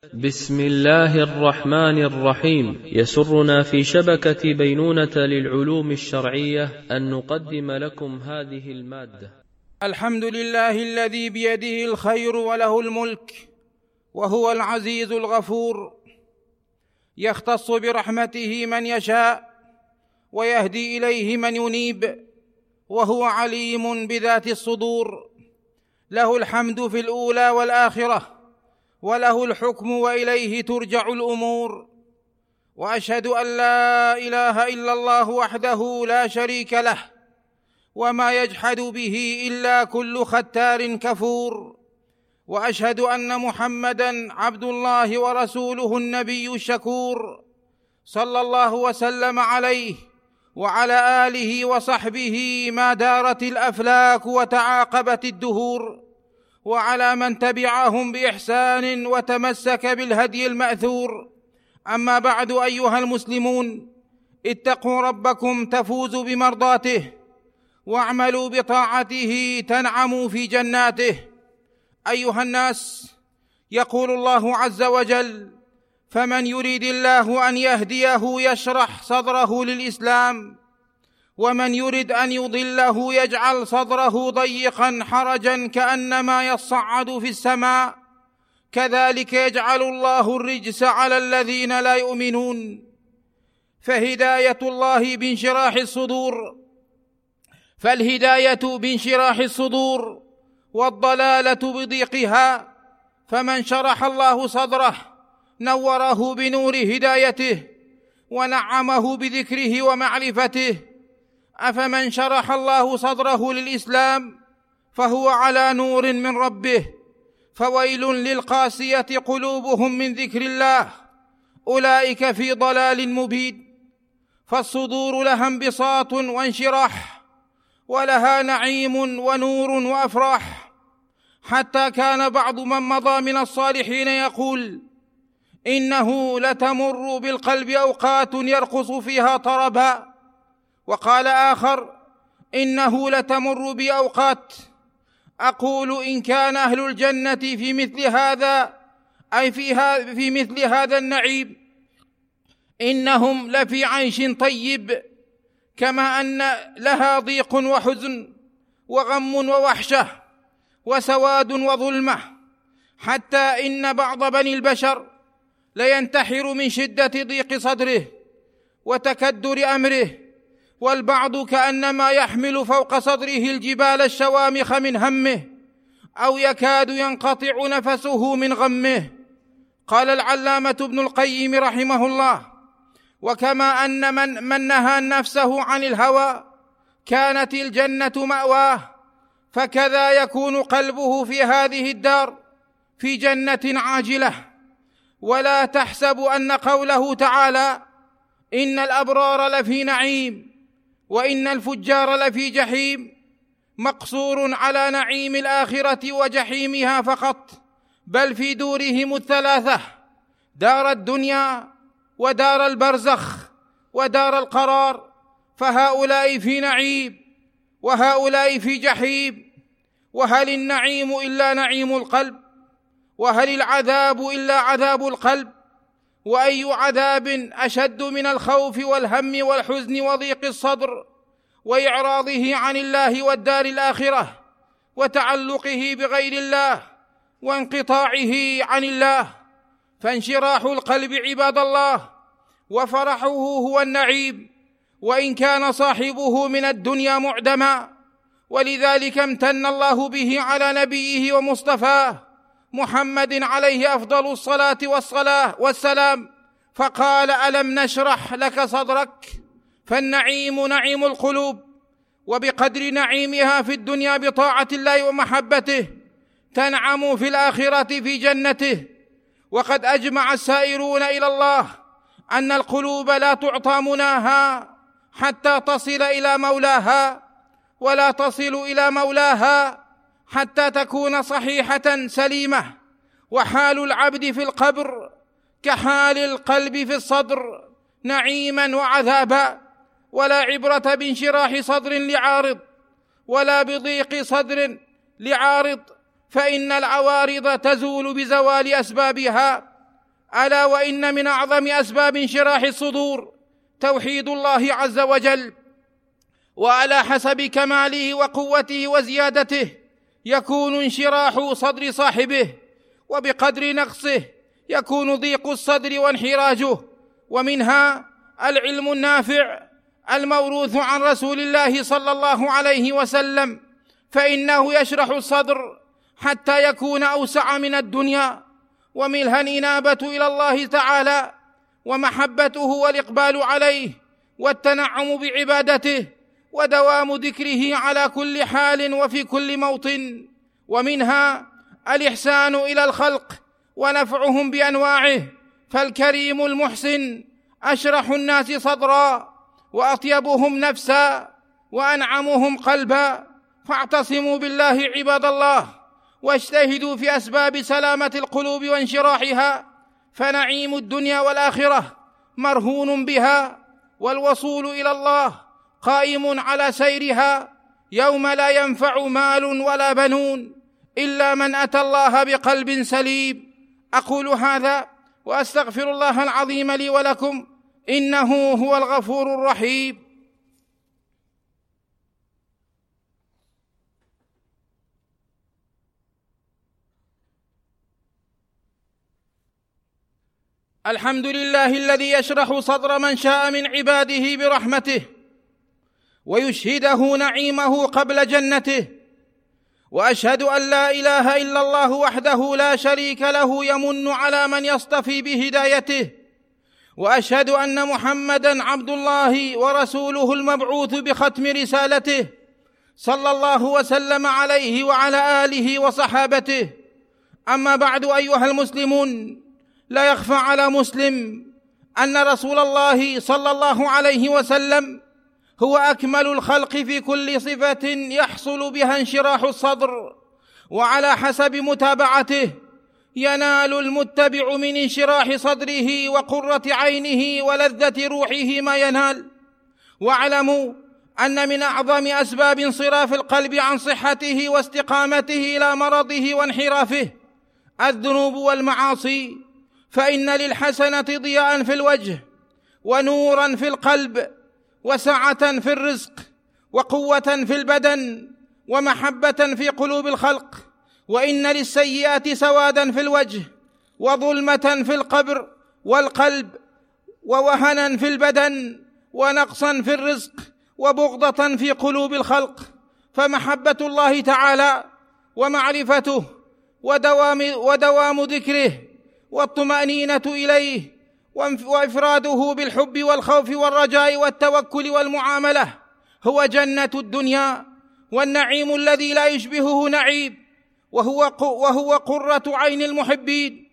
بسم الله الرحمن الرحيم. يسرنا في شبكة بينونة للعلوم الشرعية أن نقدم لكم هذه المادة. الحمد لله الذي بيده الخير وله الملك، وهو العزيز الغفور، يختص برحمته من يشاء ويهدي إليه من ينيب، وهو عليم بذات الصدور. له الحمد في الأولى والآخرة، وله الحكم وإليه ترجع الأمور. وأشهد أن لا إله إلا الله وحده لا شريك له، وما يجحد به إلا كل ختار كفور. وأشهد أن محمدًا عبد الله ورسوله النبي الشكور، صلى الله وسلم عليه وعلى آله وصحبه ما دارت الأفلاك وتعاقبت الدهور، وعلى من تبعهم بإحسان وتمسك بالهدي المأثور. أما بعد، أيها المسلمون، اتقوا ربكم تفوزوا بمرضاته، واعملوا بطاعته تنعموا في جناته. أيها الناس، يقول الله عز وجل: فمن يريد الله أن يهديه يشرح صدره للإسلام، ومن يرد أن يضله يجعل صدره ضيقا حرجا كأنما يصعد في السماء، كذلك يجعل الله الرجس على الذين لا يؤمنون. فالهداية بانشراح الصدور، والضلالة بضيقها. فمن شرح الله صدره نوره بنور هدايته، ونعمه بذكره ومعرفته. أفمن شرح الله صدره للإسلام فهو على نور من ربه، فويل للقاسية قلوبهم من ذكر الله، أولئك في ضلال مبين. فالصدور لها انبساط وانشراح، ولها نعيم ونور وأفراح، حتى كان بعض من مضى من الصالحين يقول: إنه لتمر بالقلب أوقات يرقص فيها طربا. وقال آخر: إنه لتمر بأوقات أقول إن كان أهل الجنة في مثل هذا، أي في مثل هذا النعيم، إنهم لفي عيش طيب، كما أن لها ضيق وحزن وغم ووحشة وسواد وظلمة، حتى إن بعض بني البشر لينتحر من شدة ضيق صدره وتكدر أمره، والبعض كأنما يحمل فوق صدره الجبال الشوامخ من همه، أو يكاد ينقطع نفسه من غمه. قال العلامة ابن القيم رحمه الله: وكما أن من نهى نفسه عن الهوى كانت الجنة مأواه، فكذا يكون قلبه في هذه الدار في جنة عاجلة. ولا تحسب أن قوله تعالى: إن الأبرار لفي نعيم وإن الفجار لفي جحيم، مقصور على نعيم الآخرة وجحيمها فقط، بل في دورهم الثلاثة: دار الدنيا ودار البرزخ ودار القرار. فهؤلاء في نعيم وهؤلاء في جحيم. وهل النعيم إلا نعيم القلب؟ وهل العذاب إلا عذاب القلب؟ وأي عذاب أشد من الخوف والهم والحزن وضيق الصدر وإعراضه عن الله والدار الآخرة وتعلقه بغير الله وانقطاعه عن الله؟ فانشراح القلب عباد الله وفرحه هو النعيم، وإن كان صاحبه من الدنيا معدما. ولذلك امتن الله به على نبيه ومصطفاه محمد عليه أفضل الصلاة والسلام، فقال: ألم نشرح لك صدرك؟ فالنعيم نعيم القلوب، وبقدر نعيمها في الدنيا بطاعة الله ومحبته تنعم في الآخرة في جنته. وقد أجمع السائرون إلى الله أن القلوب لا تعطى مناها حتى تصل إلى مولاها، ولا تصل إلى مولاها حتى تكون صحيحة سليمة. وحال العبد في القبر كحال القلب في الصدر، نعيما وعذابا. ولا عبرة بانشراح صدر لعارض ولا بضيق صدر لعارض، فإن العوارض تزول بزوال أسبابها، ألا وإن من أعظم أسباب انشراح الصدور توحيد الله عز وجل، وعلى حسب كماله وقوته وزيادته يكون انشراح صدر صاحبه، وبقدر نقصه يكون ضيق الصدر وانحراجه. ومنها العلم النافع الموروث عن رسول الله صلى الله عليه وسلم، فإنه يشرح الصدر حتى يكون أوسع من الدنيا. ومنها الإنابة إلى الله تعالى ومحبته والإقبال عليه والتنعم بعبادته ودوام ذكره على كل حال وفي كل موطن. ومنها الإحسان إلى الخلق ونفعهم بأنواعه، فالكريم المحسن أشرح الناس صدرا وأطيبهم نفسا وأنعمهم قلبا. فاعتصموا بالله عباد الله، واجتهدوا في أسباب سلامة القلوب وانشراحها، فنعيم الدنيا والآخرة مرهون بها، والوصول إلى الله قائم على سيرها يوم لا ينفع مال ولا بنون إلا من أتى الله بقلب سليم. أقول هذا وأستغفر الله العظيم لي ولكم، إنه هو الغفور الرحيم. الحمد لله الذي يشرح صدر من شاء من عباده برحمته ويشهده نعيمه قبل جنته، وأشهد أن لا إله إلا الله وحده لا شريك له يمن على من يصطفي بهدايته، وأشهد أن محمدًا عبد الله ورسوله المبعوث بختم رسالته صلى الله وسلم عليه وعلى آله وصحابته. أما بعد أيها المسلمون، لا يخفى على مسلم أن رسول الله صلى الله عليه وسلم هو أكمل الخلق في كل صفة يحصل بها انشراح الصدر، وعلى حسب متابعته ينال المتبع من انشراح صدره وقرة عينه ولذة روحه ما ينال. واعلموا أن من أعظم أسباب انصراف القلب عن صحته واستقامته إلى مرضه وانحرافه الذنوب والمعاصي، فإن للحسنة ضياء في الوجه ونورا في القلب وسعة في الرزق وقوة في البدن ومحبة في قلوب الخلق، وإن للسيئات سوادا في الوجه وظلمة في القبر والقلب ووهنا في البدن ونقصا في الرزق وبغضة في قلوب الخلق. فمحبة الله تعالى ومعرفته ودوام ذكره والطمأنينة إليه وإفراده بالحب والخوف والرجاء والتوكل والمعاملة هو جنة الدنيا والنعيم الذي لا يشبهه نعيم، وهو قرة عين المحبين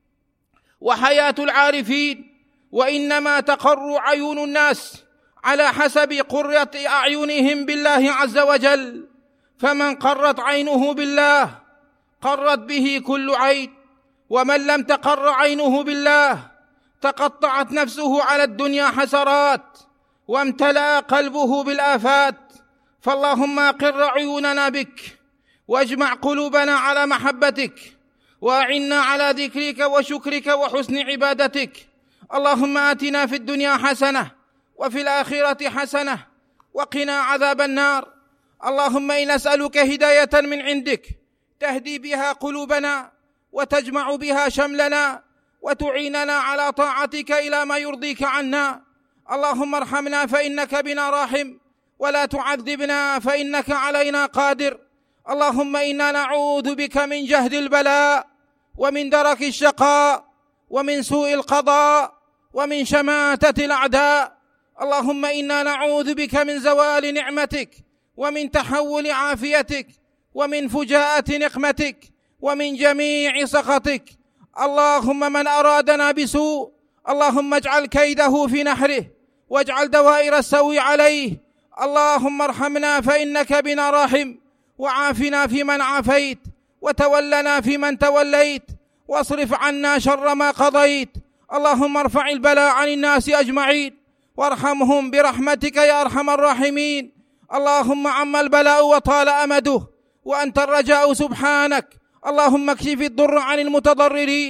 وحياة العارفين. وإنما تقر عيون الناس على حسب قرة أعينهم بالله عز وجل، فمن قرت عينه بالله قرت به كل عين، ومن لم تقر عينه بالله تقطعت نفسه على الدنيا حسرات وامتلأ قلبه بالآفات. فاللهم أقر عيوننا بك، واجمع قلوبنا على محبتك، وأعنا على ذكرك وشكرك وحسن عبادتك. اللهم آتنا في الدنيا حسنة وفي الآخرة حسنة وقنا عذاب النار. اللهم إنا نسألك هداية من عندك تهدي بها قلوبنا وتجمع بها شملنا وتعيننا على طاعتك إلى ما يرضيك عنا. اللهم ارحمنا فإنك بنا راحم، ولا تعذبنا فإنك علينا قادر. اللهم إنا نعوذ بك من جهد البلاء ومن درك الشقاء ومن سوء القضاء ومن شماتة الأعداء. اللهم إنا نعوذ بك من زوال نعمتك ومن تحول عافيتك ومن فجاءة نقمتك ومن جميع سخطك. اللهم من أرادنا بسوء اللهم اجعل كيده في نحره واجعل دوائر السوء عليه. اللهم ارحمنا فإنك بنا راحم، وعافنا فيمن عافيت، وتولنا فيمن توليت، واصرف عنا شر ما قضيت. اللهم ارفع البلاء عن الناس أجمعين وارحمهم برحمتك يا أرحم الراحمين. اللهم عم البلاء وطال أمده وأنت الرجاء سبحانك. اللهم اكشف الضر عن المتضررين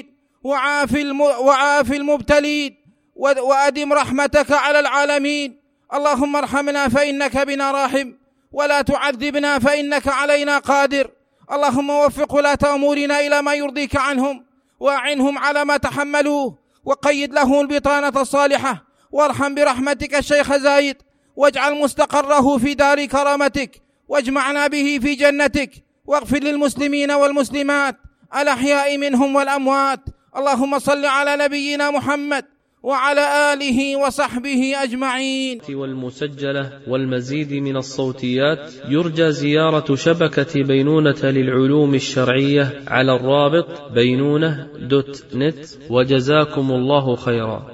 وعاف المبتلين، وأدم رحمتك على العالمين. اللهم ارحمنا فإنك بنا راحم، ولا تعذبنا فإنك علينا قادر. اللهم وفق ولاة أمورنا إلى ما يرضيك عنهم، وأعنهم على ما تحملوه، وقيد له البطانة الصالحة. وارحم برحمتك الشيخ زايد، واجعل مستقره في دار كرامتك، واجمعنا به في جنتك، واغفر للمسلمين والمسلمات الأحياء منهم والأموات. اللهم صل على نبينا محمد وعلى آله وصحبه أجمعين. والمسجلة والمزيد من الصوتيات يرجى زيارة شبكة بينونة للعلوم الشرعية على الرابط بينونة.net. وجزاكم الله خيرا.